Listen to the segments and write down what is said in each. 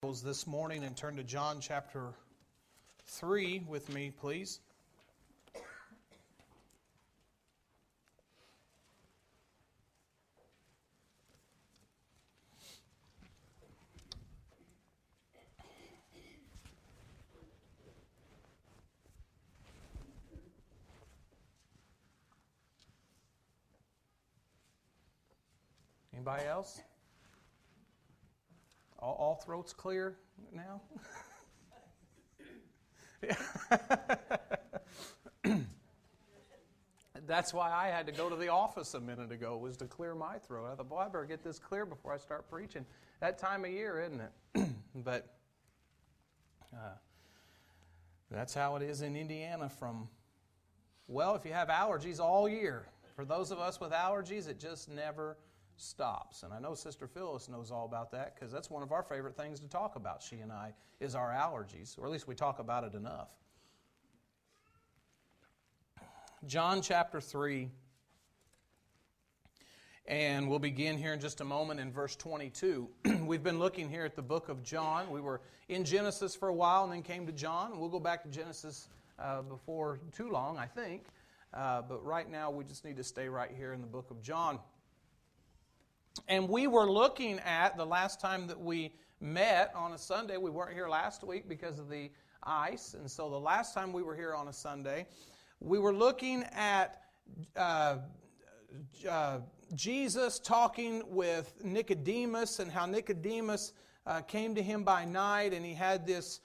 This morning and turn to John chapter 3 with me, please. Anybody else? All throats clear now? That's why I had to go to the office a minute ago, was to clear my throat. I thought, boy, I better get this clear before I start preaching. That time of year, isn't it? But that's how it is in Indiana if you have allergies all year. For those of us with allergies, it just never stops. And I know Sister Phyllis knows all about that because that's one of our favorite things to talk about, she and I, is our allergies, or at least we talk about it enough. John chapter 3, and we'll begin here in just a moment in verse 22. We've been looking here at the book of John. We were in Genesis for a while and then came to John. We'll go back to Genesis before too long, I think. But right now we just need to stay right here in the book of John. And we were looking at, the last time that we met on a Sunday, we weren't here last week because of the ice, and so the last time we were here on a Sunday, we were looking at Jesus talking with Nicodemus and how Nicodemus came to him by night, and he had this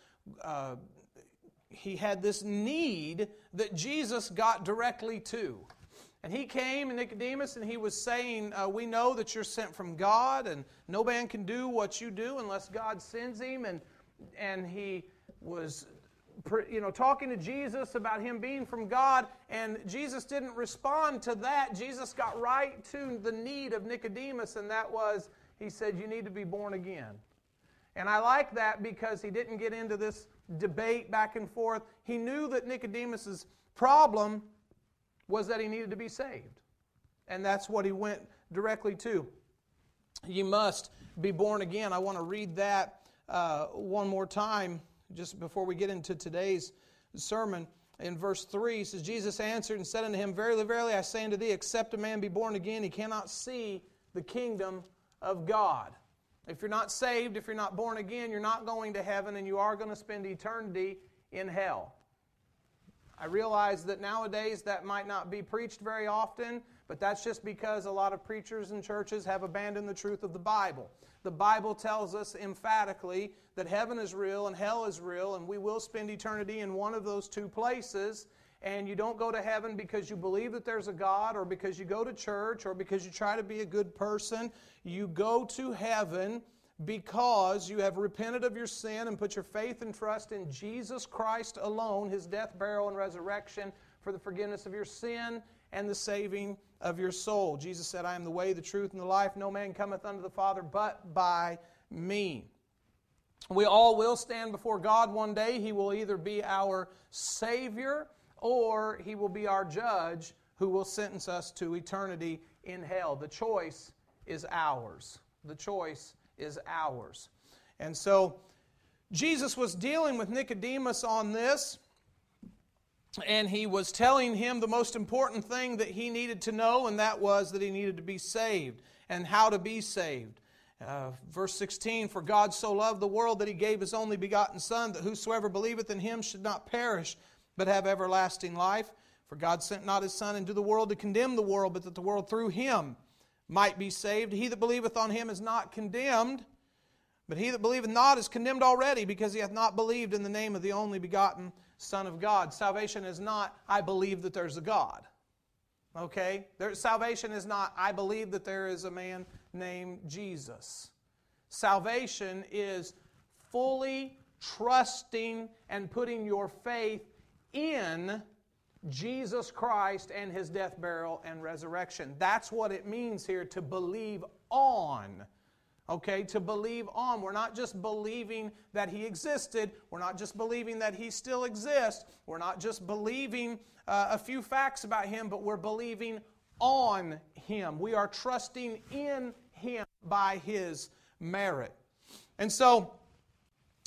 need that Jesus got directly to. And he came, Nicodemus, and he was saying, we know that you're sent from God, and no man can do what you do unless God sends him. And he was talking to Jesus about him being from God, and Jesus didn't respond to that. Jesus got right to the need of Nicodemus, and that was, he said, you need to be born again. And I like that because he didn't get into this debate back and forth. He knew that Nicodemus's problem was that he needed to be saved. And that's what he went directly to. You must be born again. I want to read that one more time just before we get into today's sermon. In verse 3, it says, Jesus answered and said unto him, Verily, verily, I say unto thee, except a man be born again, he cannot see the kingdom of God. If you're not saved, if you're not born again, you're not going to heaven, and you are going to spend eternity in hell. I realize that nowadays that might not be preached very often, but that's just because a lot of preachers and churches have abandoned the truth of the Bible. The Bible tells us emphatically that heaven is real and hell is real, and we will spend eternity in one of those two places. And you don't go to heaven because you believe that there's a God, or because you go to church, or because you try to be a good person. You go to heaven because you have repented of your sin and put your faith and trust in Jesus Christ alone, His death, burial, and resurrection for the forgiveness of your sin and the saving of your soul. Jesus said, I am the way, the truth, and the life. No man cometh unto the Father but by me. We all will stand before God one day. He will either be our Savior or He will be our judge who will sentence us to eternity in hell. The choice is ours. The choice is ours. And so Jesus was dealing with Nicodemus on this, and He was telling him the most important thing that he needed to know, and that was that he needed to be saved and how to be saved. Verse 16, For God so loved the world that He gave His only begotten Son, that whosoever believeth in Him should not perish, but have everlasting life. For God sent not His Son into the world to condemn the world, but that the world through Him might be saved. He that believeth on Him is not condemned, but he that believeth not is condemned already, because he hath not believed in the name of the only begotten Son of God. Salvation is not, I believe that there's a God. Okay? Salvation is not, I believe that there is a man named Jesus. Salvation is fully trusting and putting your faith in Jesus Christ and His death, burial, and resurrection. That's what it means here to believe on. Okay, to believe on. We're not just believing that He existed. We're not just believing that He still exists. We're not just believing a few facts about Him, but we're believing on Him. We are trusting in Him by His merit. And so,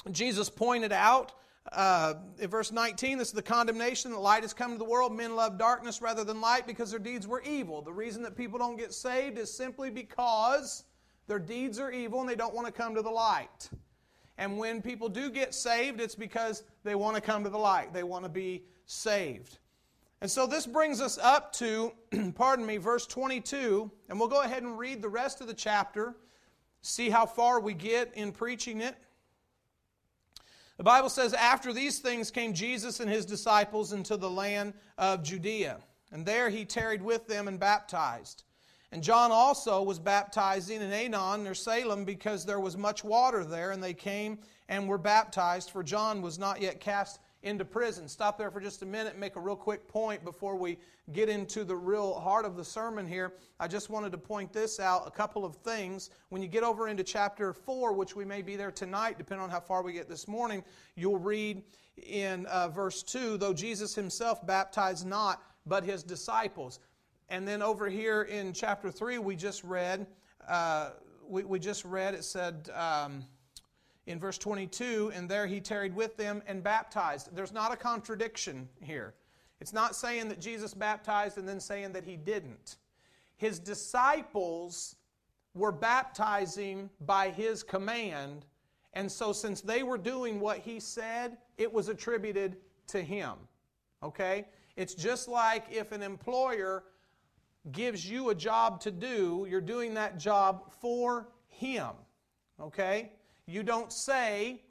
Jesus pointed out in verse 19, this is the condemnation that light has come to the world. Men love darkness rather than light because their deeds were evil. The reason that people don't get saved is simply because their deeds are evil and they don't want to come to the light. And when people do get saved, it's because they want to come to the light. They want to be saved. And so this brings us up to, verse 22. And we'll go ahead and read the rest of the chapter, see how far we get in preaching it. The Bible says, after these things came Jesus and his disciples into the land of Judea. And there he tarried with them and baptized. And John also was baptizing in Aenon near Salem because there was much water there. And they came and were baptized, for John was not yet cast into prison. Stop there for just a minute and make a real quick point before we get into the real heart of the sermon here. I just wanted to point this out, a couple of things. When you get over into chapter 4, which we may be there tonight, depending on how far we get this morning, you'll read in verse 2, though Jesus himself baptized not, but his disciples. And then over here in chapter 3, we just read, it said, in verse 22, and there he tarried with them and baptized. There's not a contradiction here. It's not saying that Jesus baptized and then saying that he didn't. His disciples were baptizing by his command, and so since they were doing what he said, it was attributed to him. Okay? It's just like if an employer gives you a job to do, you're doing that job for him. Okay? You don't say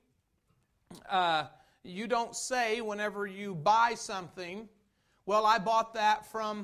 whenever you buy something, well, I bought that from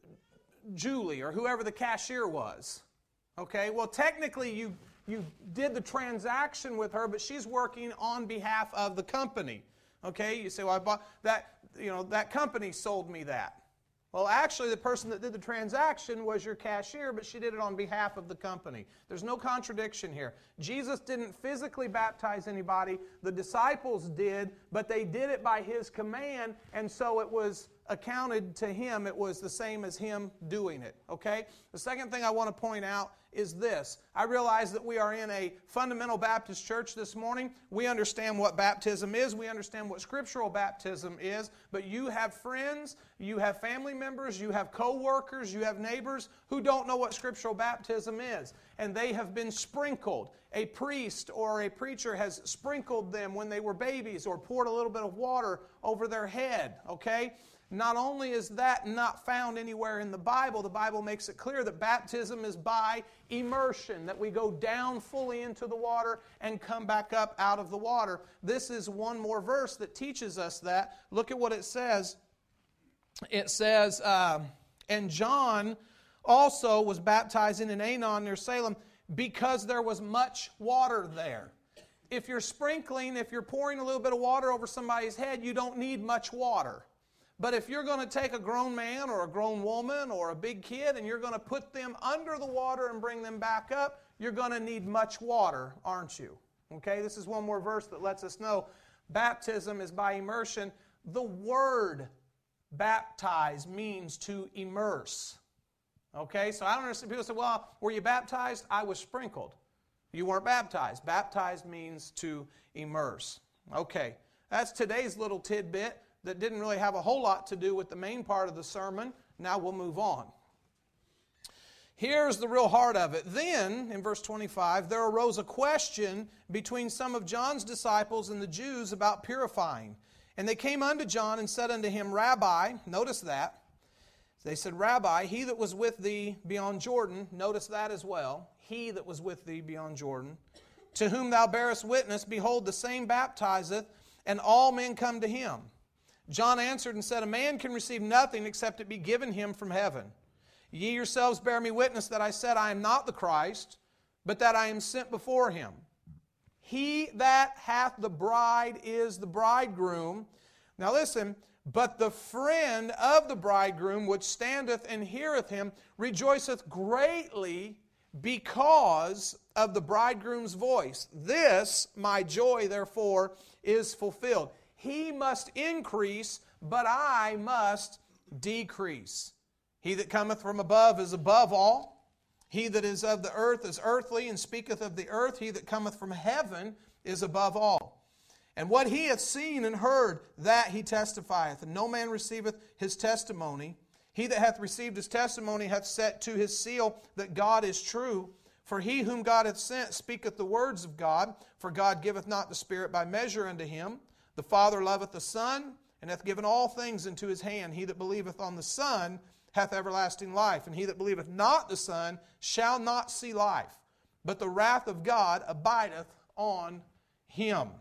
Julie or whoever the cashier was. Okay? Well, technically you did the transaction with her, but she's working on behalf of the company. Okay? You say, well, I bought that, that company sold me that. Well, actually, the person that did the transaction was your cashier, but she did it on behalf of the company. There's no contradiction here. Jesus didn't physically baptize anybody. The disciples did, but they did it by his command, and so it was accounted to him. It was the same as him doing it. Okay? The second thing I want to point out is this. I realize that we are in a fundamental Baptist church this morning. We understand what baptism is. We understand what scriptural baptism is. But you have friends, you have family members, you have co-workers, you have neighbors who don't know what scriptural baptism is. And they have been sprinkled. A priest or a preacher has sprinkled them when they were babies or poured a little bit of water over their head. Okay? Not only is that not found anywhere in the Bible makes it clear that baptism is by immersion, that we go down fully into the water and come back up out of the water. This is one more verse that teaches us that. Look at what it says. It says, and John also was baptizing in Aenon near Salem because there was much water there. If you're sprinkling, if you're pouring a little bit of water over somebody's head, you don't need much water. But if you're going to take a grown man or a grown woman or a big kid and you're going to put them under the water and bring them back up, you're going to need much water, aren't you? Okay, this is one more verse that lets us know baptism is by immersion. The word baptize means to immerse. Okay, so I don't understand. People say, well, were you baptized? I was sprinkled. You weren't baptized. Baptized means to immerse. Okay, that's today's little tidbit that didn't really have a whole lot to do with the main part of the sermon. Now we'll move on. Here's the real heart of it. Then, in verse 25, there arose a question between some of John's disciples and the Jews about purifying. And they came unto John and said unto him, Rabbi, notice that. They said, Rabbi, he that was with thee beyond Jordan, notice that as well, he that was with thee beyond Jordan, to whom thou bearest witness, behold, the same baptizeth, and all men come to him. John answered and said, a man can receive nothing except it be given him from heaven. Ye yourselves bear me witness that I said I am not the Christ, but that I am sent before him. He that hath the bride is the bridegroom. Now listen, but the friend of the bridegroom which standeth and heareth him rejoiceth greatly because of the bridegroom's voice. This my joy therefore is fulfilled. He must increase, but I must decrease. He that cometh from above is above all. He that is of the earth is earthly, and speaketh of the earth. He that cometh from heaven is above all. And what he hath seen and heard, that he testifieth. And no man receiveth his testimony. He that hath received his testimony hath set to his seal that God is true. For he whom God hath sent speaketh the words of God. For God giveth not the Spirit by measure unto him. The Father loveth the Son, and hath given all things into his hand. He that believeth on the Son hath everlasting life. And he that believeth not the Son shall not see life, but the wrath of God abideth on him.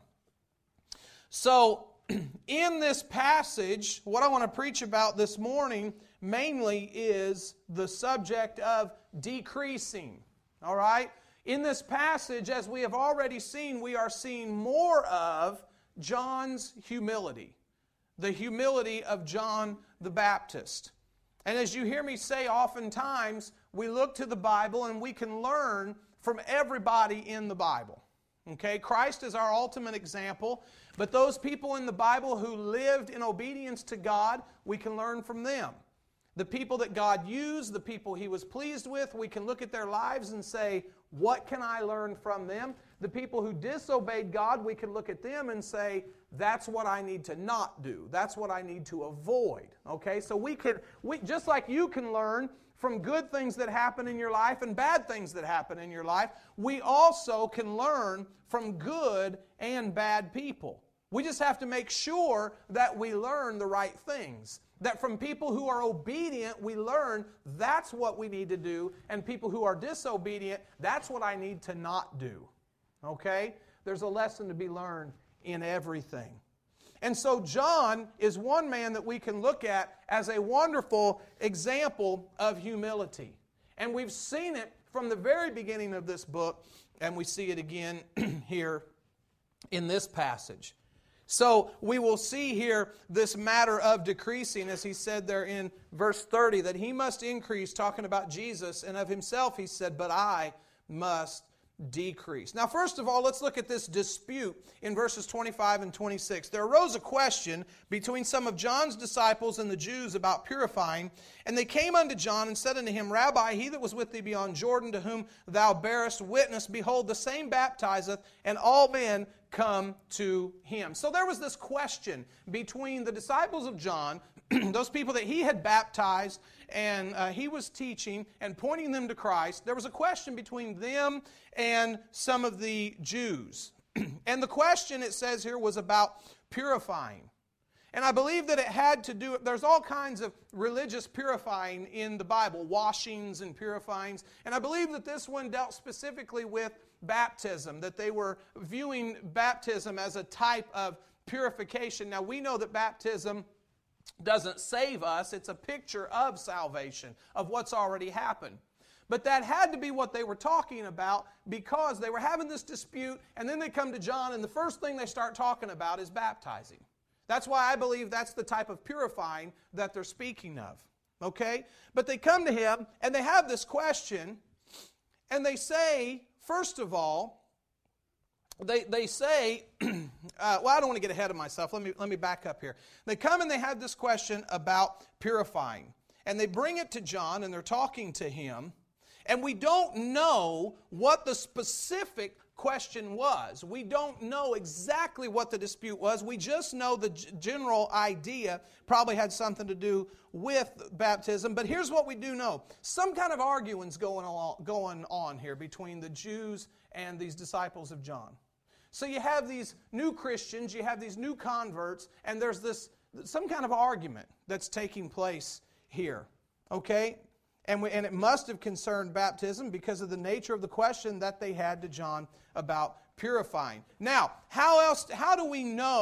So, in this passage, what I want to preach about this morning mainly is the subject of decreasing. All right? In this passage, as we have already seen, we are seeing more of John's humility. The humility of John the Baptist. And as you hear me say oftentimes, we look to the Bible and we can learn from everybody in the Bible. Okay? Christ is our ultimate example, but those people in the Bible who lived in obedience to God, we can learn from them. The people that God used, the people He was pleased with, we can look at their lives and say, what can I learn from them? The people who disobeyed God, we can look at them and say, that's what I need to not do. That's what I need to avoid. Okay, so we just like you can learn from good things that happen in your life and bad things that happen in your life, we also can learn from good and bad people. We just have to make sure that we learn the right things. That from people who are obedient, we learn that's what we need to do, and people who are disobedient, that's what I need to not do. Okay? There's a lesson to be learned in everything. And so John is one man that we can look at as a wonderful example of humility. And we've seen it from the very beginning of this book, and we see it again here in this passage. So we will see here this matter of decreasing, as he said there in verse 30, that he must increase, talking about Jesus, and of himself he said, but I must decrease. Now, first of all, let's look at this dispute in verses 25 and 26. There arose a question between some of John's disciples and the Jews about purifying, and they came unto John and said unto him, Rabbi, he that was with thee beyond Jordan, to whom thou bearest witness, behold, the same baptizeth, and all men come to him. So there was this question between the disciples of John, those people that he had baptized, and he was teaching and pointing them to Christ. There was a question between them and some of the Jews. And the question, it says here, was about purifying. And I believe that it had to do, there's all kinds of religious purifying in the Bible, washings and purifyings. And I believe that this one dealt specifically with baptism, that they were viewing baptism as a type of purification. Now we know that baptism doesn't save us. It's a picture of salvation, of what's already happened. But that had to be what they were talking about, because they were having this dispute, and then they come to John, and the first thing they start talking about is baptizing. That's why I believe that's the type of purifying that they're speaking of. Okay? But they come to him, and they have this question, and they say, first of all, they say, well, I don't want to get ahead of myself. Let me back up here. They come and they have this question about purifying. And they bring it to John, and they're talking to him. And we don't know what the specific question was. We don't know exactly what the dispute was. We just know the general idea probably had something to do with baptism. But here's what we do know. Some kind of arguing's going on here between the Jews and these disciples of John. So you have these new Christians, you have these new converts, and there's some kind of argument that's taking place here. Okay? And it must have concerned baptism because of the nature of the question that they had to John about purifying. Now, how do we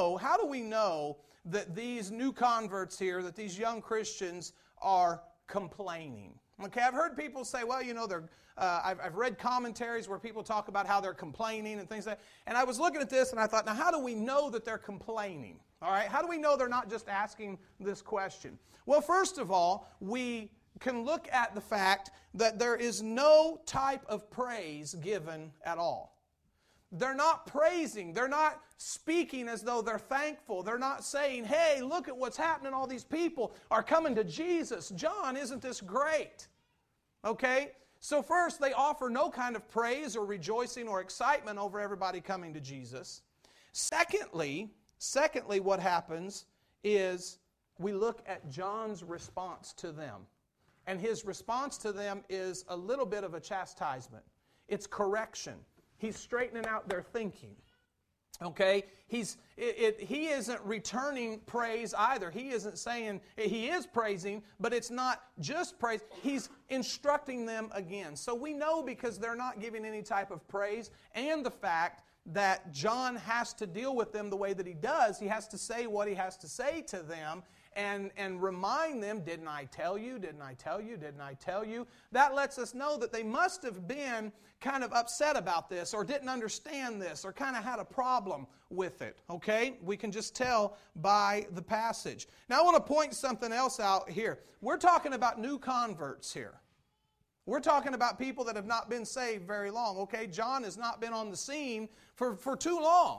know that these new converts here, that these young Christians are complaining? Okay, I've heard people say, well, you know, I've read commentaries where people talk about how they're complaining and things like that. And I was looking at this and I thought, now how do we know that they're complaining? All right, how do we know they're not just asking this question? Well, first of all, we can look at the fact that there is no type of praise given at all. They're not praising. They're not speaking as though they're thankful. They're not saying, hey, look at what's happening. All these people are coming to Jesus. John, isn't this great? Okay? So first, they offer no kind of praise or rejoicing or excitement over everybody coming to Jesus. Secondly, what happens is we look at John's response to them. And his response to them is a little bit of a chastisement. It's correction. He's straightening out their thinking. Okay? He isn't returning praise either. He isn't saying, he is praising, but it's not just praise. He's instructing them again. So we know, because they're not giving any type of praise, and the fact that John has to deal with them the way that he does, he has to say what he has to say to them, and remind them, didn't I tell you, didn't I tell you, didn't I tell you? That lets us know that they must have been kind of upset about this, or didn't understand this, or kind of had a problem with it, okay? We can just tell by the passage. Now I want to point something else out here. We're talking about new converts here. We're talking about people that have not been saved very long, okay? John has not been on the scene for too long.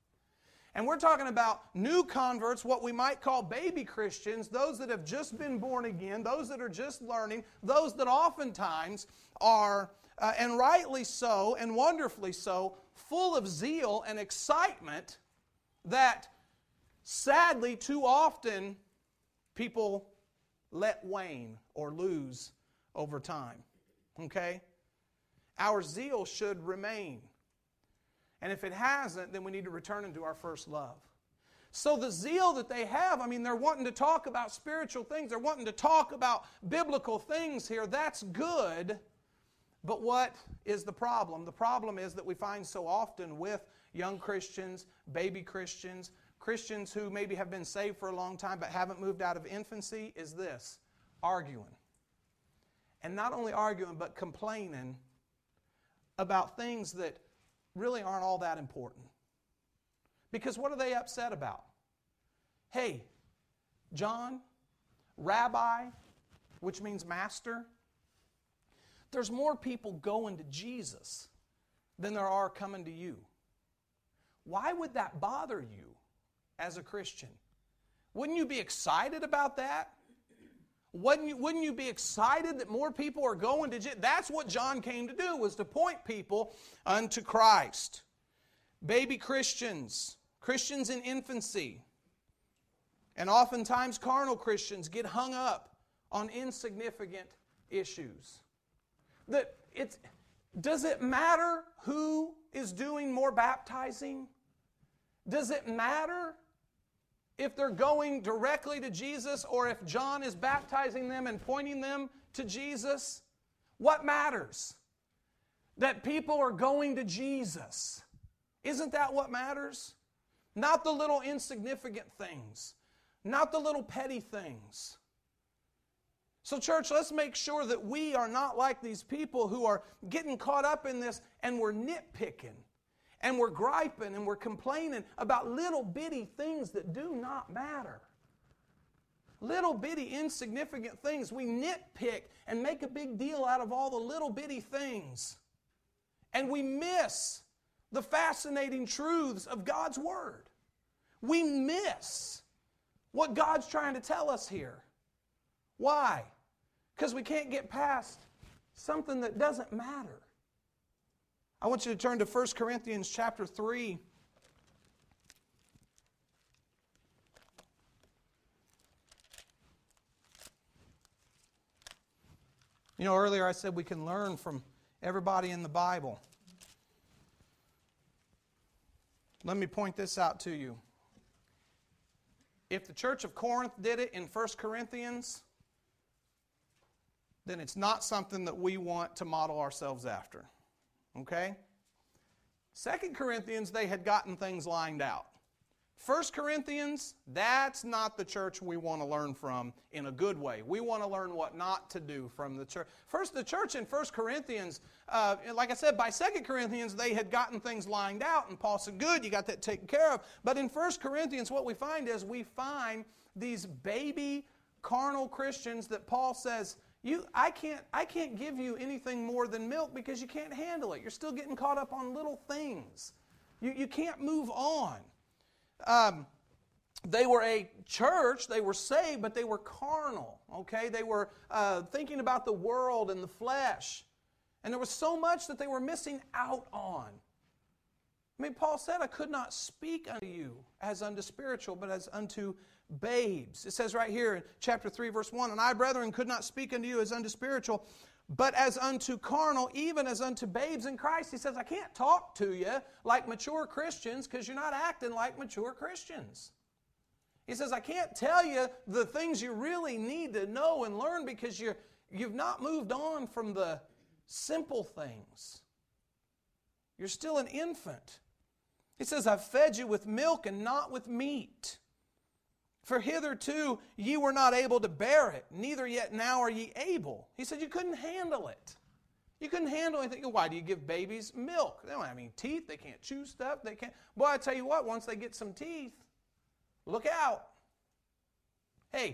And we're talking about new converts, what we might call baby Christians, those that have just been born again, those that are just learning, those that oftentimes are, and rightly so, and wonderfully so, full of zeal and excitement that sadly too often people let wane or lose over time. Okay? Our zeal should remain. And if it hasn't, then we need to return into our first love. So the zeal that they have, I mean, they're wanting to talk about spiritual things. They're wanting to talk about biblical things here. That's good. But what is the problem? The problem is that we find so often with young Christians, baby Christians, Christians who maybe have been saved for a long time but haven't moved out of infancy, is this: arguing. And not only arguing, but complaining about things that really aren't all that important. Because what are they upset about? Hey, John, Rabbi, which means master, there's more people going to Jesus than there are coming to you. Why would that bother you as a Christian? Wouldn't you be excited about that? Wouldn't you be excited that more people are going to Jesus? That's what John came to do, was to point people unto Christ. Baby Christians, Christians in infancy, and oftentimes carnal Christians get hung up on insignificant issues. Does it matter who is doing more baptizing? Does it matter if they're going directly to Jesus, or if John is baptizing them and pointing them to Jesus? What matters? That people are going to Jesus. Isn't that what matters? Not the little insignificant things. Not the little petty things. So church, let's make sure that we are not like these people who are getting caught up in this, and we're nitpicking, and we're griping, and we're complaining about little bitty things that do not matter. Little bitty insignificant things. We nitpick and make a big deal out of all the little bitty things. And we miss the fascinating truths of God's Word. We miss what God's trying to tell us here. Why? Because we can't get past something that doesn't matter. I want you to turn to 1 Corinthians chapter 3. You know, earlier I said we can learn from everybody in the Bible. Let me point this out to you. If the church of Corinth did it in 1 Corinthians, then it's not something that we want to model ourselves after. Okay? 2 Corinthians, they had gotten things lined out. 1 Corinthians, that's not the church we want to learn from in a good way. We want to learn what not to do from the church. First, the church in 1 Corinthians, like I said, by 2 Corinthians, they had gotten things lined out, and Paul said, good, you got that taken care of. But in 1 Corinthians, what we find is we find these baby carnal Christians that Paul says, I can't give you anything more than milk because you can't handle it. You're still getting caught up on little things. You can't move on. They were a church, they were saved, but they were carnal, okay? They were thinking about the world and the flesh. And there was so much that they were missing out on. I mean, Paul said, I could not speak unto you as unto spiritual, but as unto babes. It says right here in chapter 3, verse 1, And I, brethren, could not speak unto you as unto spiritual, but as unto carnal, even as unto babes in Christ. He says, I can't talk to you like mature Christians because you're not acting like mature Christians. He says, I can't tell you the things you really need to know and learn because you've not moved on from the simple things. You're still an infant. He says, I've fed you with milk and not with meat. For hitherto ye were not able to bear it, neither yet now are ye able. He said you couldn't handle it. You couldn't handle anything. Why do you give babies milk? They don't have any teeth. They can't chew stuff. They can't. Boy, I tell you what, once they get some teeth, look out. Hey,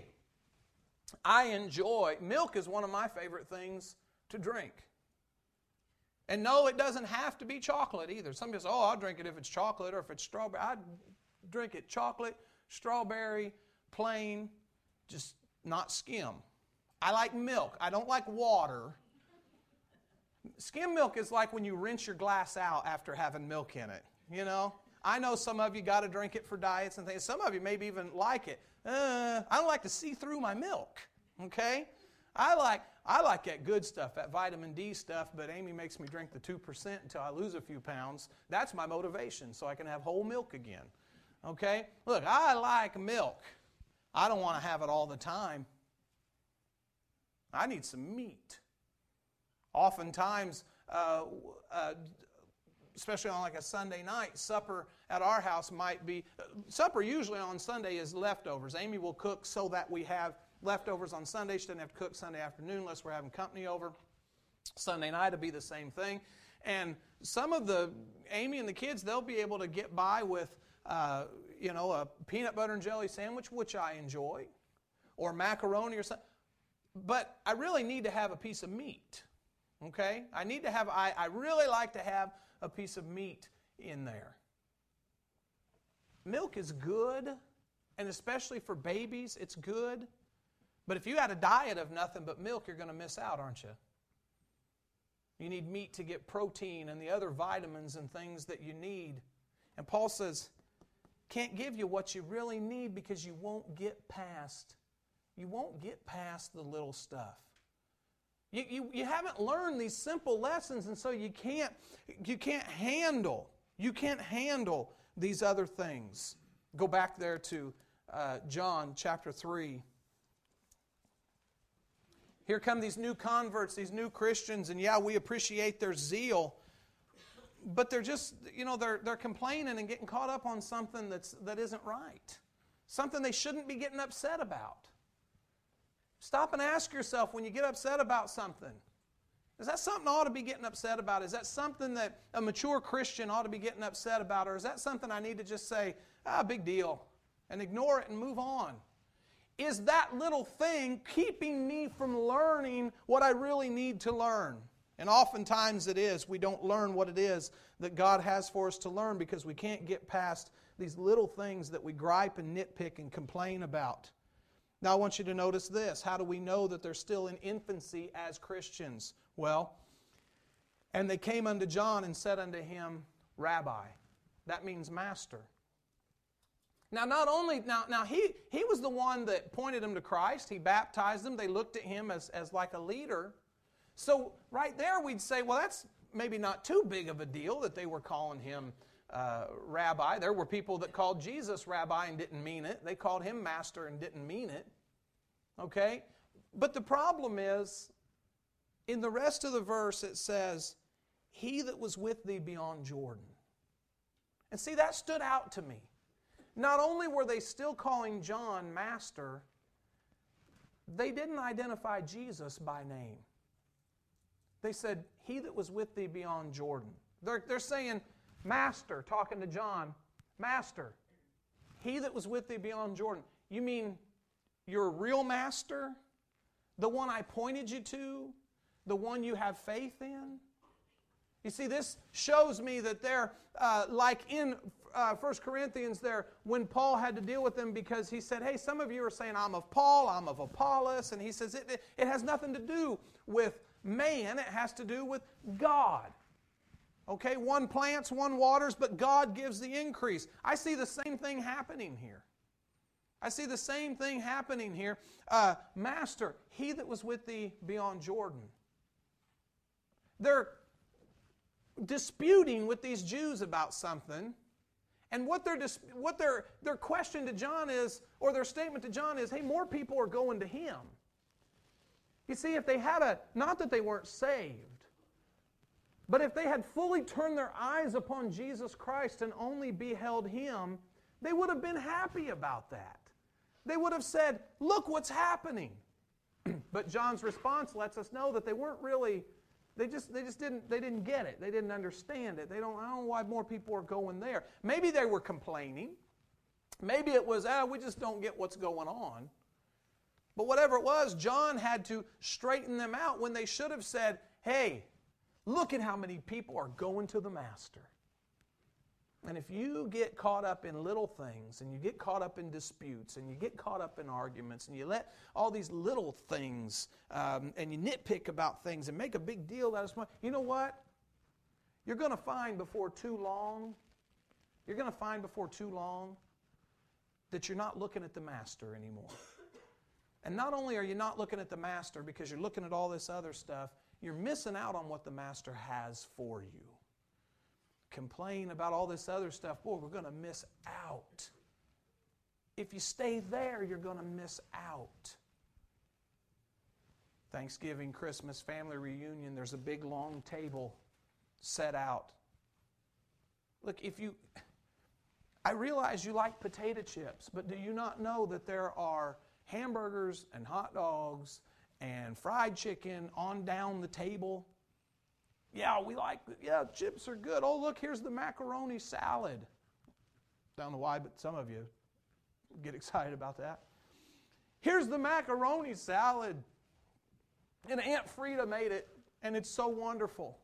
milk is one of my favorite things to drink. And no, it doesn't have to be chocolate either. Some people say, I'll drink it if it's chocolate or if it's strawberry. I drink it chocolate, strawberry, plain, just not skim. I like milk. I don't like water. Skim milk is like when you rinse your glass out after having milk in it, you know. I know some of you got to drink it for diets and things. Some of you maybe even like it. I don't like to see through my milk, okay? I like that good stuff, that vitamin D stuff, but Amy makes me drink the 2% until I lose a few pounds. That's my motivation, so I can have whole milk again. Okay? Look, I like milk. I don't want to have it all the time. I need some meat. Oftentimes, especially on like a Sunday night, supper at our house might be, supper usually on Sunday is leftovers. Amy will cook so that we have leftovers on Sunday. She doesn't have to cook Sunday afternoon unless we're having company over. Sunday night will be the same thing. And some of Amy and the kids, they'll be able to get by with, a peanut butter and jelly sandwich, which I enjoy, or macaroni or something. But I really need to have a piece of meat. Okay? I really like to have a piece of meat in there. Milk is good, and especially for babies, it's good. But if you had a diet of nothing but milk, you're going to miss out, aren't you? You need meat to get protein and the other vitamins and things that you need. And Paul says, can't give you what you really need because you won't get past the little stuff. You haven't learned these simple lessons, and so you can't handle these other things. Go back there to John chapter 3. Here come these new converts, these new Christians, and we appreciate their zeal, but they're just, they're complaining and getting caught up on something that isn't right. Something they shouldn't be getting upset about. Stop and ask yourself when you get upset about something, is that something I ought to be getting upset about? Is that something that a mature Christian ought to be getting upset about? Or is that something I need to just say, big deal, and ignore it and move on? Is that little thing keeping me from learning what I really need to learn? And oftentimes it is. We don't learn what it is that God has for us to learn because we can't get past these little things that we gripe and nitpick and complain about. Now I want you to notice this. How do we know that they're still in infancy as Christians? Well, and they came unto John and said unto him, Rabbi. That means master. Now, he was the one that pointed them to Christ. He baptized them. They looked at him as like a leader. So right there we'd say, well, that's maybe not too big of a deal that they were calling him rabbi. There were people that called Jesus rabbi and didn't mean it. They called him master and didn't mean it. Okay? But the problem is, in the rest of the verse it says, he that was with thee beyond Jordan. And see, that stood out to me. Not only were they still calling John master, they didn't identify Jesus by name. They said, he that was with thee beyond Jordan. They're saying, master, talking to John, master, he that was with thee beyond Jordan. You mean your real master? The one I pointed you to? The one you have faith in? You see, this shows me that they're like in 1 Corinthians there, when Paul had to deal with them because he said, hey, some of you are saying, I'm of Paul, I'm of Apollos. And he says, it has nothing to do with man. It has to do with God. Okay, one plants, one waters, but God gives the increase. I see the same thing happening here. I see the same thing happening here. Master, he that was with thee beyond Jordan. They're disputing with these Jews about something. And what their question to John is, or their statement to John is, hey, more people are going to him. You see, if they had not that they weren't saved, but if they had fully turned their eyes upon Jesus Christ and only beheld Him, they would have been happy about that. They would have said, look what's happening. But John's response lets us know that they weren't really, they didn't get it. They didn't understand it. I don't know why more people are going there. Maybe they were complaining. Maybe it was, we just don't get what's going on. But whatever it was, John had to straighten them out when they should have said, hey, look at how many people are going to the Master. And if you get caught up in little things, and you get caught up in disputes, and you get caught up in arguments, and you let all these little things, and you nitpick about things and make a big deal out of it, you know what? You're going to find before too long that you're not looking at the Master anymore. And not only are you not looking at the Master because you're looking at all this other stuff, you're missing out on what the Master has for you. Complain about all this other stuff, boy, we're going to miss out. If you stay there, you're going to miss out. Thanksgiving, Christmas, family reunion, there's a big long table set out. Look, I realize you like potato chips, but do you not know that there are hamburgers and hot dogs and fried chicken on down the table? Chips are good. Oh, look, here's the macaroni salad. Don't know why, but some of you get excited about that. Here's the macaroni salad. And Aunt Frida made it, and it's so wonderful.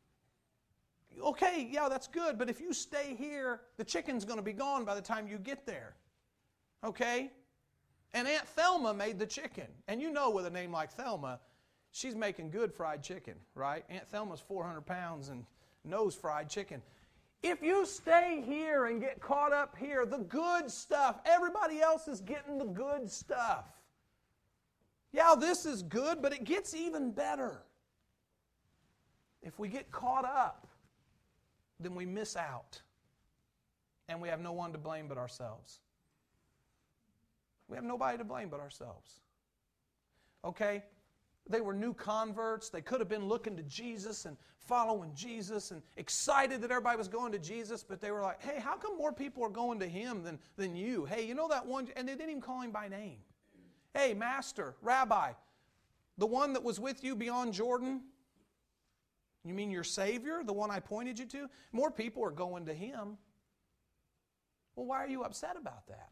Okay, that's good, but if you stay here, the chicken's going to be gone by the time you get there. Okay? And Aunt Thelma made the chicken. And you know with a name like Thelma, she's making good fried chicken, right? Aunt Thelma's 400 pounds and knows fried chicken. If you stay here and get caught up here, the good stuff, everybody else is getting the good stuff. This is good, but it gets even better. If we get caught up, then we miss out. And we have no one to blame but ourselves. We have nobody to blame but ourselves. Okay? They were new converts. They could have been looking to Jesus and following Jesus and excited that everybody was going to Jesus, but they were like, hey, how come more people are going to Him than you? Hey, you know that one? And they didn't even call Him by name. Hey, Master, Rabbi, the one that was with you beyond Jordan, you mean your Savior, the one I pointed you to? More people are going to Him. Well, why are you upset about that?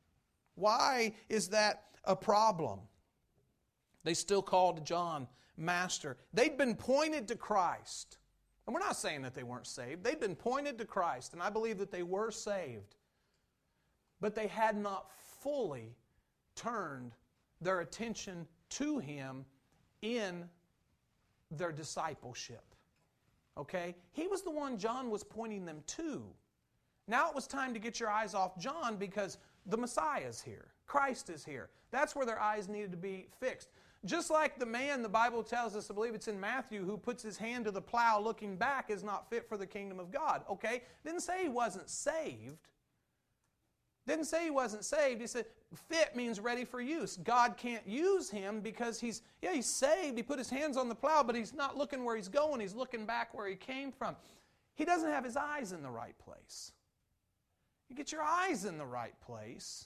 Why is that a problem? They still called John Master. They'd been pointed to Christ. And we're not saying that they weren't saved. They'd been pointed to Christ, and I believe that they were saved. But they had not fully turned their attention to Him in their discipleship. Okay? He was the one John was pointing them to. Now it was time to get your eyes off John because the Messiah is here. Christ is here. That's where their eyes needed to be fixed. Just like the man, the Bible tells us, I believe it's in Matthew, who puts his hand to the plow looking back is not fit for the kingdom of God. Okay? Didn't say he wasn't saved. Didn't say he wasn't saved. He said fit means ready for use. God can't use him because he's saved. He put his hands on the plow, but he's not looking where he's going. He's looking back where he came from. He doesn't have his eyes in the right place. You get your eyes in the right place.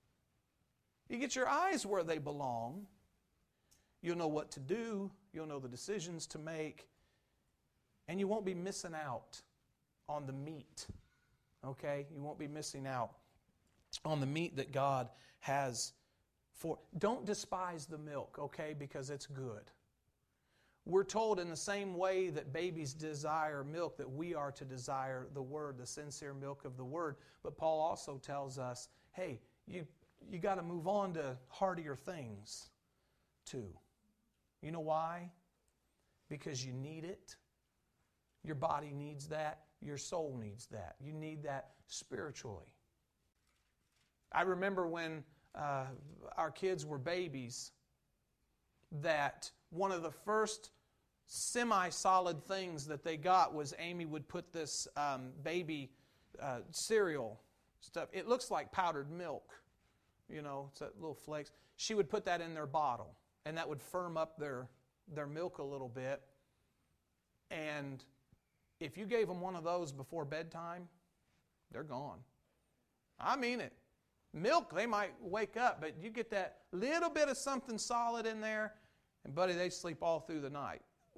You get your eyes where they belong. You'll know what to do. You'll know the decisions to make. And you won't be missing out on the meat. Okay? You won't be missing out on the meat that God has for. Don't despise the milk, okay? Because it's good. We're told in the same way that babies desire milk that we are to desire the Word, the sincere milk of the Word. But Paul also tells us, hey, you got to move on to heartier things too. You know why? Because you need it Your body needs that. Your soul needs that. You need that spiritually. I remember when our kids were babies, that one of the first semi-solid things that they got was Amy would put this baby cereal stuff. It looks like powdered milk. It's that little flakes. She would put that in their bottle, and that would firm up their milk a little bit. And if you gave them one of those before bedtime, they're gone. I mean it. Milk, they might wake up, but you get that little bit of something solid in there, and buddy, they sleep all through the night.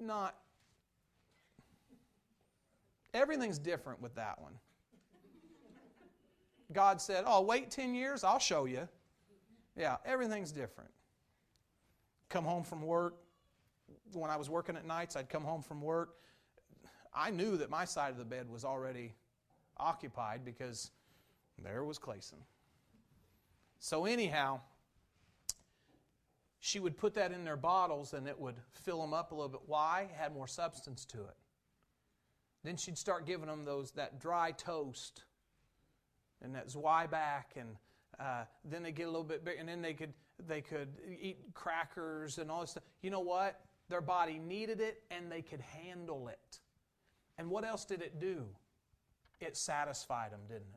Everything's different with that one. God said, wait 10 years, I'll show you. Yeah, everything's different. Come home from work. When I was working at nights, I'd come home from work. I knew that my side of the bed was already occupied because there was Clayson. So anyhow, she would put that in their bottles and it would fill them up a little bit. Why? It had more substance to it. Then she'd start giving them that dry toast and that Zwieback, and then they get a little bit bigger, and then they could eat crackers and all this stuff. You know what? Their body needed it, and they could handle it. And what else did it do? It satisfied them, didn't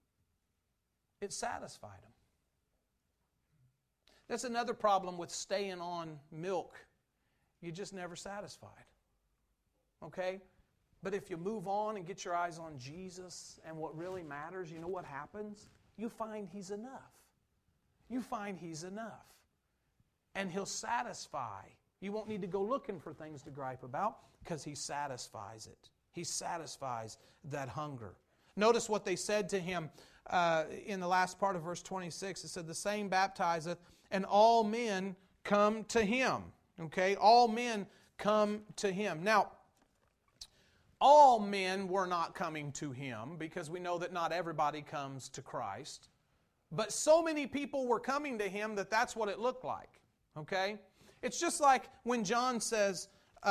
it? It satisfied them. That's another problem with staying on milk. You're just never satisfied. Okay? But if you move on and get your eyes on Jesus and what really matters, you know what happens? You find He's enough. You find He's enough. And He'll satisfy. You won't need to go looking for things to gripe about because He satisfies it. He satisfies that hunger. Notice what they said to Him in the last part of verse 26. It said, the same baptizeth, and all men come to Him. Okay? All men come to Him. Now, all men were not coming to Him because we know that not everybody comes to Christ. But so many people were coming to Him that that's what it looked like. Okay? It's just like when John says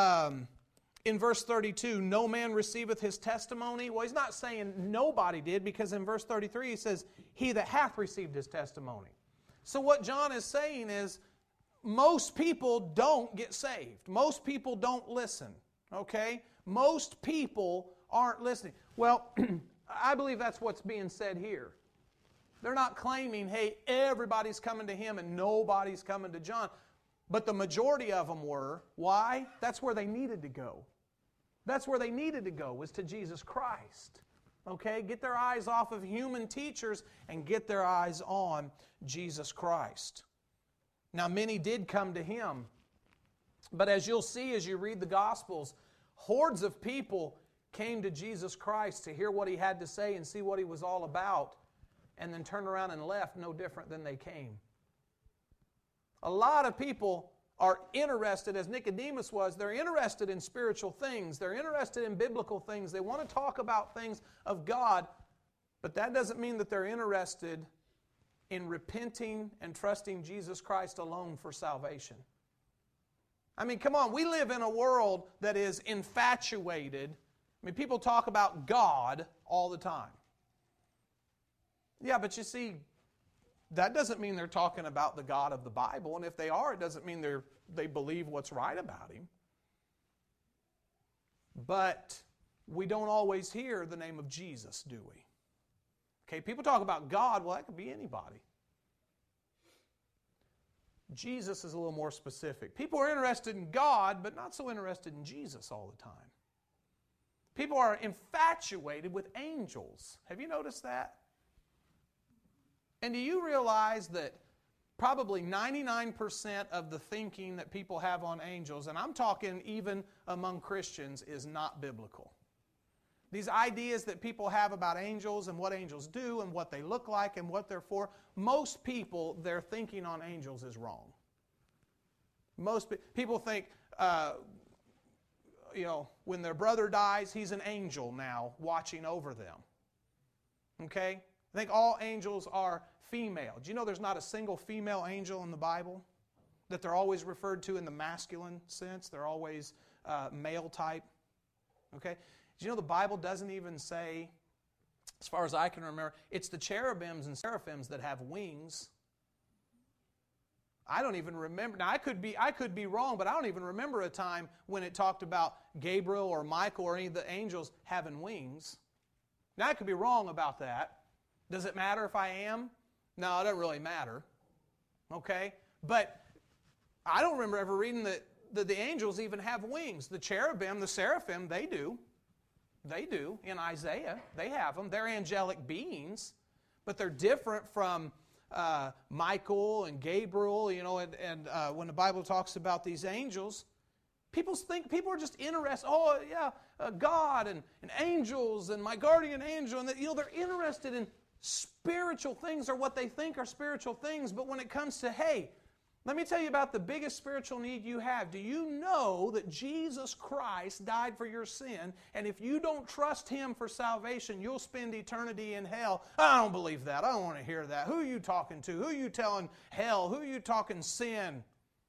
in verse 32, no man receiveth his testimony. Well, he's not saying nobody did, because in verse 33 he says, he that hath received his testimony. So what John is saying is, most people don't get saved. Most people don't listen. Okay? Most people aren't listening. Well, I believe that's what's being said here. They're not claiming, hey, everybody's coming to Him and nobody's coming to John. But the majority of them were. Why? That's where they needed to go. That's where they needed to go, was to Jesus Christ. Okay? Get their eyes off of human teachers and get their eyes on Jesus Christ. Now, many did come to Him. But as you'll see as you read the Gospels, hordes of people came to Jesus Christ to hear what He had to say and see what He was all about, and then turned around and left no different than they came. A lot of people are interested, as Nicodemus was, they're interested in spiritual things. They're interested in biblical things. They want to talk about things of God, but that doesn't mean that they're interested in repenting and trusting Jesus Christ alone for salvation. I mean, come on, we live in a world that is infatuated. I mean, people talk about God all the time. Yeah, but you see, that doesn't mean they're talking about the God of the Bible. And if they are, it doesn't mean they believe what's right about Him. But we don't always hear the name of Jesus, do we? Okay, people talk about God. Well, that could be anybody. Jesus is a little more specific. People are interested in God, but not so interested in Jesus all the time. People are infatuated with angels. Have you noticed that? And do you realize that probably 99% of the thinking that people have on angels, and I'm talking even among Christians, is not biblical? These ideas that people have about angels and what angels do and what they look like and what they're for, most people, their thinking on angels is wrong. Most people think, when their brother dies, he's an angel now watching over them. Okay? I think all angels are female. Do you know there's not a single female angel in the Bible? That they're always referred to in the masculine sense. They're always male type. Okay? Do you know the Bible doesn't even say, as far as I can remember, it's the cherubims and seraphims that have wings. I don't even remember. Now, I could be wrong, but I don't even remember a time when it talked about Gabriel or Michael or any of the angels having wings. Now, I could be wrong about that. Does it matter if I am? No, it doesn't really matter. Okay? But I don't remember ever reading that the angels even have wings. The cherubim, the seraphim, they do. They do. In Isaiah, they have them. They're angelic beings, but they're different from Michael and Gabriel, and when the Bible talks about these angels, people are just interested. Oh, yeah, God and angels and my guardian angel, and they're interested in spiritual things or what they think are spiritual things. But when it comes to, hey, let me tell you about the biggest spiritual need you have. Do you know that Jesus Christ died for your sin, and if you don't trust Him for salvation, you'll spend eternity in hell? I don't believe that. I don't want to hear that. Who are you talking to? Who are you telling hell? Who are you talking sin?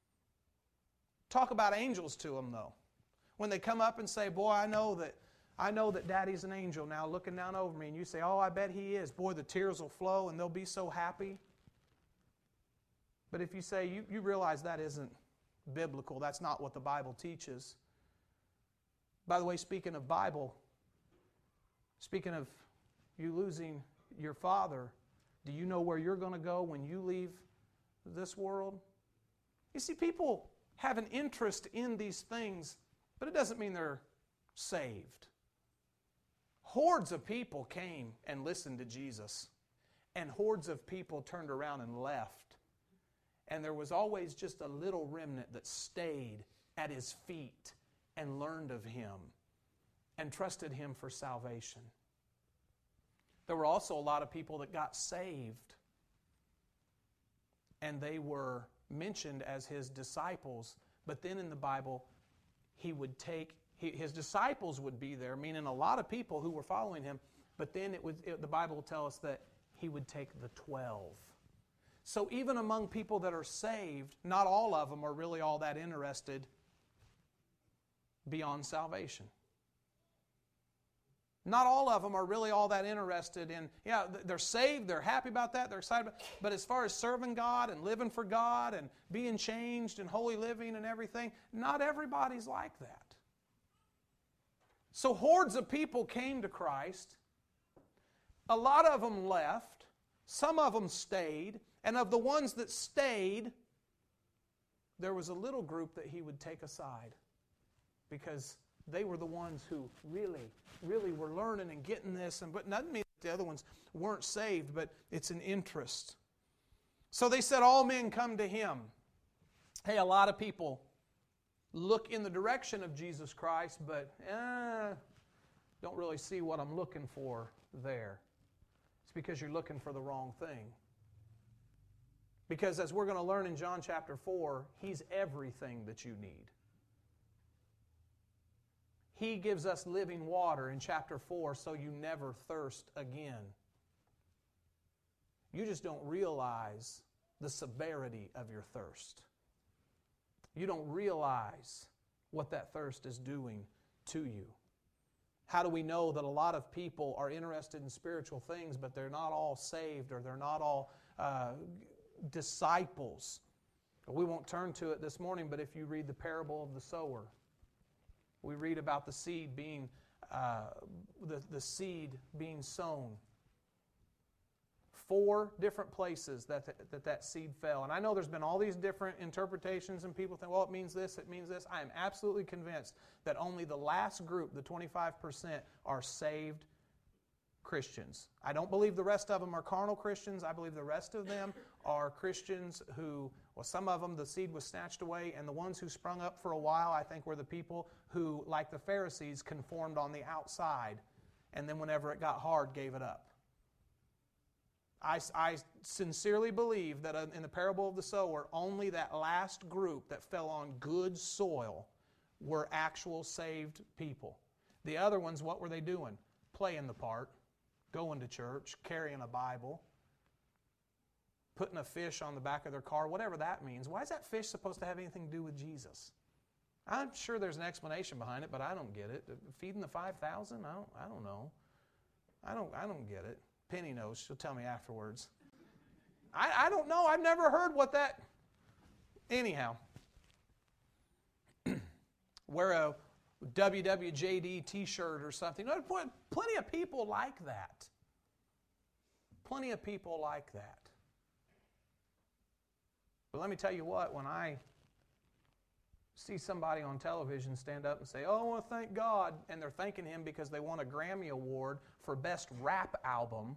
Talk about angels to them, though. When they come up and say, boy, I know that Daddy's an angel now looking down over me, and you say, oh, I bet he is. Boy, the tears will flow, and they'll be so happy. But if you say, you realize that isn't biblical, that's not what the Bible teaches. By the way, speaking of Bible, speaking of you losing your father, do you know where you're going to go when you leave this world? You see, people have an interest in these things, but it doesn't mean they're saved. Hordes of people came and listened to Jesus, and hordes of people turned around and left. And there was always just a little remnant that stayed at His feet and learned of Him and trusted Him for salvation. There were also a lot of people that got saved, and they were mentioned as His disciples. But then in the Bible, His disciples would be there, meaning a lot of people who were following Him. But then the Bible will tell us that He would take the 12. So even among people that are saved, not all of them are really all that interested beyond salvation. Not all of them are really all that interested in, they're saved, they're happy about that, they're excited about it. But as far as serving God and living for God and being changed and holy living and everything, not everybody's like that. So hordes of people came to Christ. A lot of them left. Some of them stayed. And of the ones that stayed, there was a little group that He would take aside because they were the ones who really, really were learning and getting this. But it doesn't mean that the other ones weren't saved, but it's an interest. So they said, all men come to Him. Hey, a lot of people look in the direction of Jesus Christ, but don't really see what I'm looking for there. It's because you're looking for the wrong thing. Because as we're going to learn in John chapter 4, He's everything that you need. He gives us living water in chapter 4 so you never thirst again. You just don't realize the severity of your thirst. You don't realize what that thirst is doing to you. How do we know that a lot of people are interested in spiritual things, but they're not all saved or they're not all disciples? We won't turn to it this morning, but if you read the parable of the sower, we read about the seed being the seed being sown. 4 different places that seed fell. And I know there's been all these different interpretations and people think, well, it means this, it means this. I am absolutely convinced that only the last group, the 25%, are saved Christians. I don't believe the rest of them are carnal Christians. I believe the rest of them are Christians who, well, some of them the seed was snatched away, and the ones who sprung up for a while, I think, were the people who, like the Pharisees, conformed on the outside, and then whenever it got hard, gave it up. I sincerely believe that in the parable of the sower, only that last group that fell on good soil were actual saved people. The other ones, what were they doing? Playing the part, going to church, carrying a Bible, putting a fish on the back of their car, whatever that means. Why is that fish supposed to have anything to do with Jesus? I'm sure there's an explanation behind it, but I don't get it. Feeding the 5,000? I don't know. I don't get it. Penny knows. She'll tell me afterwards. I don't know. I've never heard what that... Anyhow. Wear a WWJD t-shirt or something. Plenty of people like that. Plenty of people like that. But let me tell you what, when I see somebody on television stand up and say, oh, I want to thank God, and they're thanking Him because they won a Grammy Award for Best Rap Album,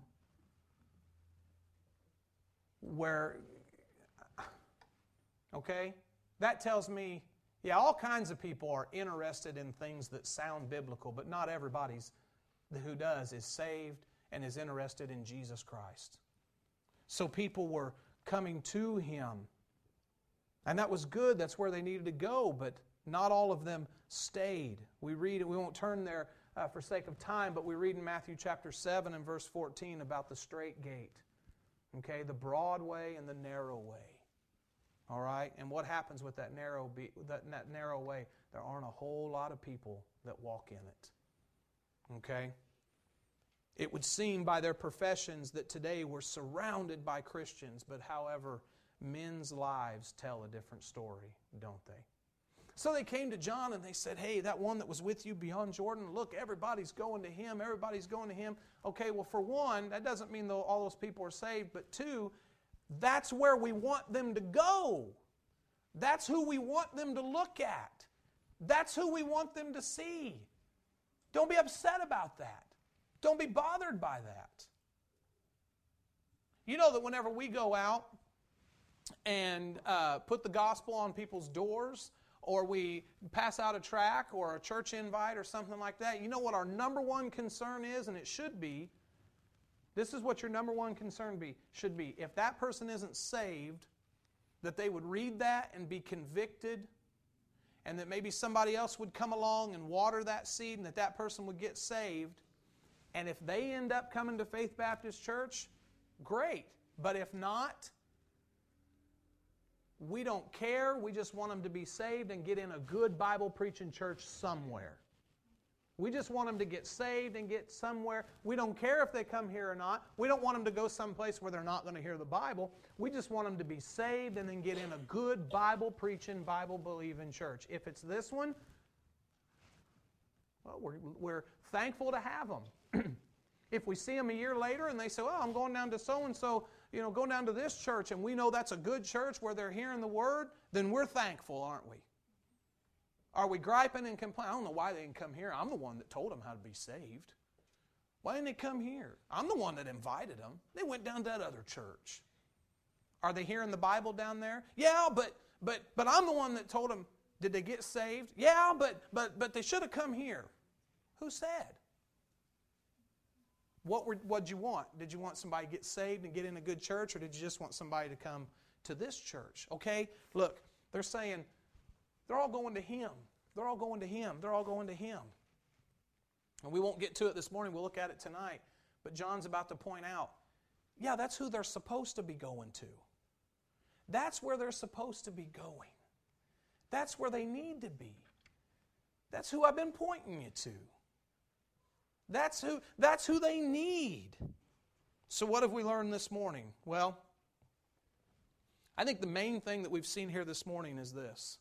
okay, that tells me, yeah, all kinds of people are interested in things that sound biblical, but not everybody who does is saved and is interested in Jesus Christ. So people were coming to Him. And that was good. That's where they needed to go. But not all of them stayed. We read it. We won't turn there for sake of time, but we read in Matthew chapter 7 and verse 14 about the straight gate. Okay, the broad way and the narrow way. All right? And what happens with that narrow way? There aren't a whole lot of people that walk in it. Okay? It would seem by their professions that today we're surrounded by Christians, but however, men's lives tell a different story, don't they? So they came to John and they said, hey, that one that was with you beyond Jordan, look, everybody's going to him. Everybody's going to him. Okay, well, for one, that doesn't mean all those people are saved. But two, that's where we want them to go. That's who we want them to look at. That's who we want them to see. Don't be upset about that. Don't be bothered by that. You know that whenever we go out and put the gospel on people's doors, or we pass out a tract or a church invite or something like that, you know what our number one concern is, and it should be, this is what your number one concern should be. If that person isn't saved, that they would read that and be convicted, and that maybe somebody else would come along and water that seed, and that person would get saved. And if they end up coming to Faith Baptist Church, great. But if not, we don't care. We just want them to be saved and get in a good Bible-preaching church somewhere. We just want them to get saved and get somewhere. We don't care if they come here or not. We don't want them to go someplace where they're not going to hear the Bible. We just want them to be saved and then get in a good Bible-preaching, Bible-believing church. If it's this one, well, we're thankful to have them. If we see them a year later and they say, well, I'm going down to so-and-so, going down to this church, and we know that's a good church where they're hearing the Word, then we're thankful, aren't we? Are we griping and complaining? I don't know why they didn't come here. I'm the one that told them how to be saved. Why didn't they come here? I'm the one that invited them. They went down to that other church. Are they hearing the Bible down there? Yeah, but I'm the one that told them. Did they get saved? Yeah, but they should have come here. Who said? What'd you want? Did you want somebody to get saved and get in a good church, or did you just want somebody to come to this church? Okay, look, they're saying they're all going to Him. They're all going to Him. They're all going to Him. And we won't get to it this morning. We'll look at it tonight. But John's about to point out, yeah, that's who they're supposed to be going to. That's where they're supposed to be going. That's where they need to be. That's who I've been pointing you to. That's who they need. So what have we learned this morning? Well, I think the main thing that we've seen here this morning is this.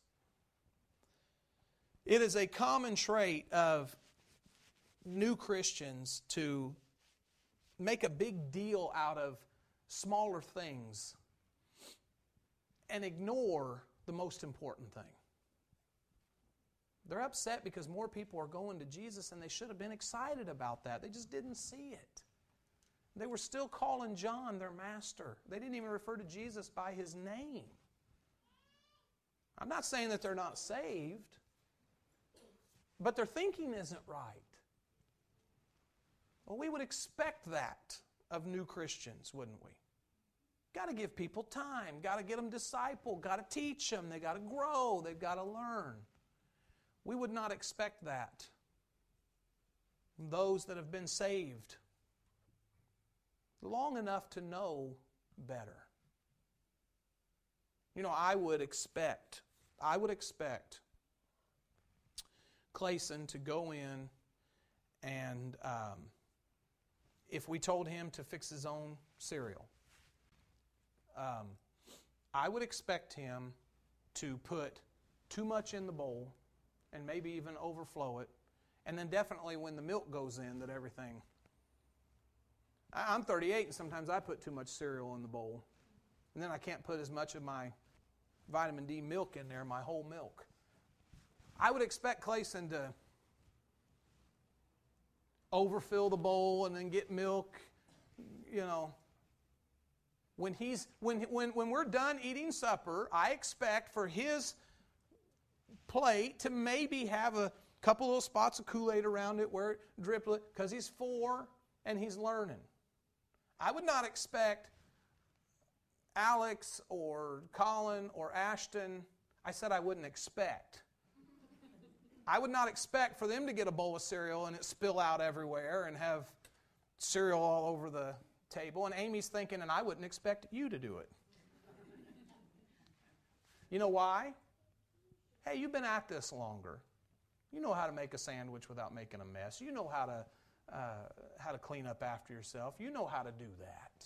It is a common trait of new Christians to make a big deal out of smaller things and ignore the most important thing. They're upset because more people are going to Jesus, and they should have been excited about that. They just didn't see it. They were still calling John their master. They didn't even refer to Jesus by His name. I'm not saying that they're not saved, but their thinking isn't right. Well, we would expect that of new Christians, wouldn't we? Got to give people time. Got to get them discipled. Got to teach them. They got to grow. They've got to learn. We would not expect that from those that have been saved long enough to know better. I would expect Clayson to go in and if we told him to fix his own cereal, I would expect him to put too much in the bowl and maybe even overflow it, and then definitely when the milk goes in that everything... I'm 38 and sometimes I put too much cereal in the bowl, and then I can't put as much of my vitamin D milk in there, my whole milk. I would expect Clayson to overfill the bowl and then get milk, When we're done eating supper, I expect for his plate to maybe have a couple little spots of Kool-Aid around it where it dribble it, because he's 4 and he's learning. I would not expect Alex or Colin or Ashton, I said I wouldn't expect. I would not expect for them to get a bowl of cereal and it spill out everywhere and have cereal all over the table. And Amy's thinking, and I wouldn't expect you to do it. You know why? Hey, you've been at this longer. You know how to make a sandwich without making a mess. You know how to clean up after yourself. You know how to do that.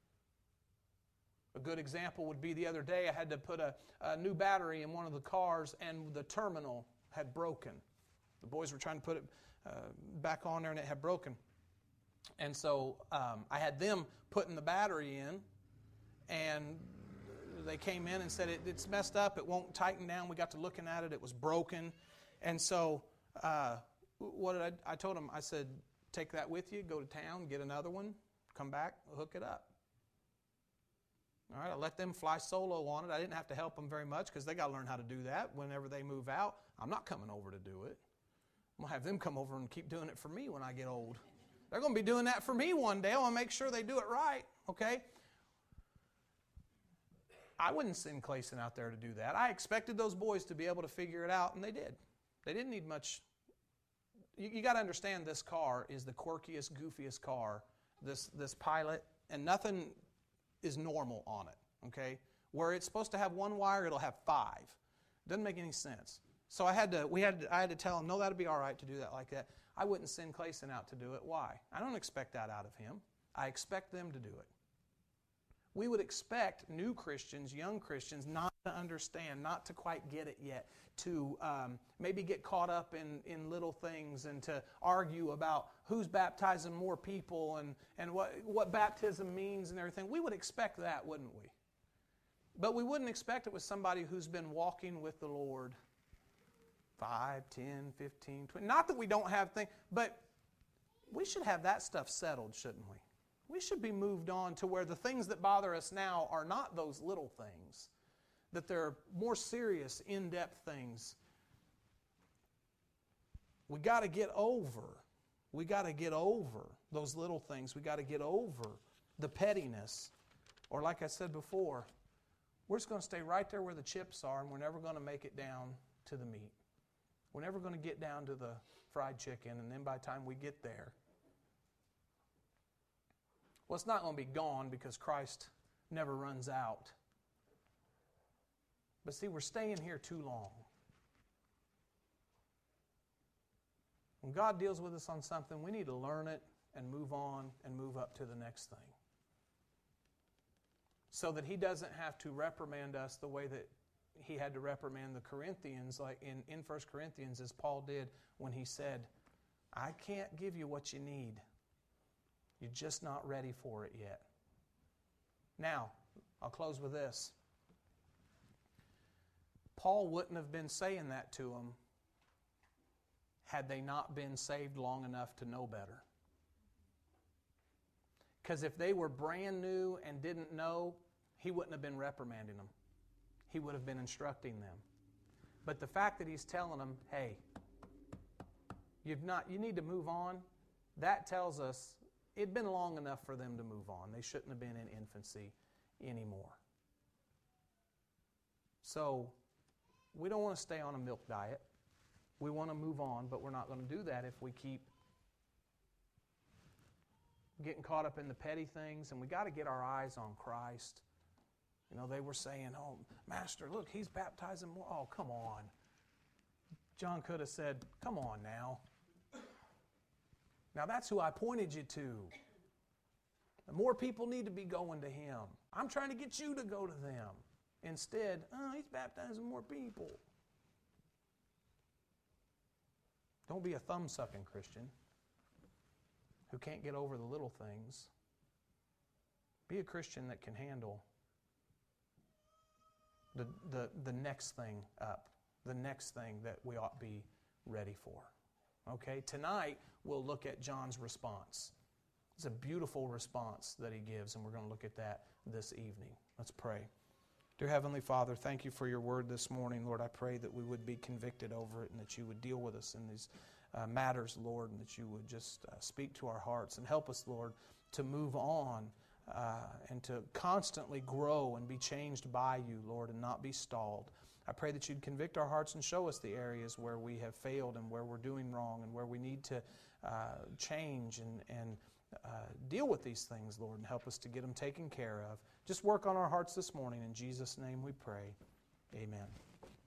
A good example would be the other day I had to put a new battery in one of the cars and the terminal had broken. The boys were trying to put it back on there and it had broken. And so I had them putting the battery in, and they came in and said, it's messed up, it won't tighten down. We got to looking at it, it was broken. And so what did I told them, I said, take that with you, go to town, get another one, come back, hook it up. All right, I let them fly solo on it. I didn't have to help them very much because they got to learn how to do that whenever they move out. I'm not coming over to do it. I'm going to have them come over and keep doing it for me when I get old. They're going to be doing that for me one day. I want to make sure they do it right, okay? I wouldn't send Clayson out there to do that. I expected those boys to be able to figure it out, and they did. They didn't need much. You got to understand this car is the quirkiest, goofiest car, this Pilot, and nothing is normal on it, okay? Where it's supposed to have one wire, it'll have 5. Doesn't make any sense. So I had to tell him, no, that'd be all right to do that like that. I wouldn't send Clayson out to do it. Why? I don't expect that out of him. I expect them to do it. We would expect new Christians, young Christians, not to understand, not to quite get it yet, to maybe get caught up in little things and to argue about who's baptizing more people and what baptism means and everything. We would expect that, wouldn't we? But we wouldn't expect it with somebody who's been walking with the Lord 5, 10, 15, 20. Not that we don't have things, but we should have that stuff settled, shouldn't we? We should be moved on to where the things that bother us now are not those little things, that they're more serious, in-depth things. We got to get over. We got to get over those little things. We got to get over the pettiness. Or like I said before, we're just going to stay right there where the chips are, and we're never going to make it down to the meat. We're never going to get down to the fried chicken, and then by the time we get there, well, it's not going to be gone because Christ never runs out. But see, we're staying here too long. When God deals with us on something, we need to learn it and move on and move up to the next thing. So that He doesn't have to reprimand us the way that He had to reprimand the Corinthians, like in 1 Corinthians, as Paul did when he said, I can't give you what you need. You're just not ready for it yet. Now, I'll close with this. Paul wouldn't have been saying that to them had they not been saved long enough to know better. Because if they were brand new and didn't know, he wouldn't have been reprimanding them. He would have been instructing them. But the fact that he's telling them, hey, you need to move on, that tells us it'd been long enough for them to move on. They shouldn't have been in infancy anymore. So, we don't want to stay on a milk diet. We want to move on, but we're not going to do that if we keep getting caught up in the petty things, and we got to get our eyes on Christ. You know, they were saying, oh, Master, look, he's baptizing more. Oh, come on. John could have said, come on now. Now that's who I pointed you to. More people need to be going to him. I'm trying to get you to go to them. Instead, he's baptizing more people. Don't be a thumb-sucking Christian who can't get over the little things. Be a Christian that can handle the next thing up, the next thing that we ought to be ready for. Okay, tonight we'll look at John's response. It's a beautiful response that he gives, and we're going to look at that this evening. Let's pray. Dear Heavenly Father, thank you for your word this morning. Lord, I pray that we would be convicted over it and that you would deal with us in these matters, Lord, and that you would just speak to our hearts and help us, Lord, to move on and to constantly grow and be changed by you, Lord, and not be stalled. I pray that you'd convict our hearts and show us the areas where we have failed and where we're doing wrong and where we need to change and deal with these things, Lord, and help us to get them taken care of. Just work on our hearts this morning. In Jesus' name we pray. Amen.